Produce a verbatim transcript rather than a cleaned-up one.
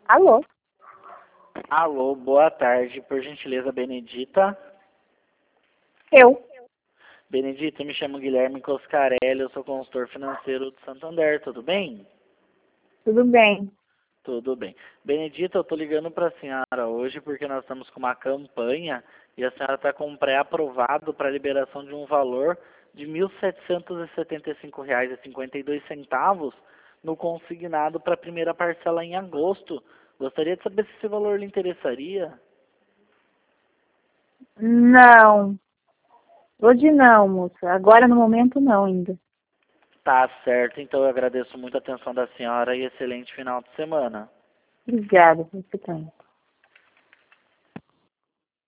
Alô? Alô, boa tarde, por gentileza, Benedita. Eu? Benedita, me chamo Guilherme Coscarelli, eu sou consultor financeiro do Santander, tudo bem? Tudo bem. Tudo bem. Benedita, eu tô ligando para a senhora hoje porque nós estamos com uma campanha e a senhora está com um pré-aprovado para liberação de um valor de mil setecentos e setenta e cinco reais e cinquenta e dois centavos no consignado para a primeira parcela em agosto. Gostaria de saber se esse valor lhe interessaria? Não. Hoje não, moça. Agora no momento não ainda. Tá certo, então eu agradeço muito a atenção da senhora e excelente final de semana. Obrigada, você também.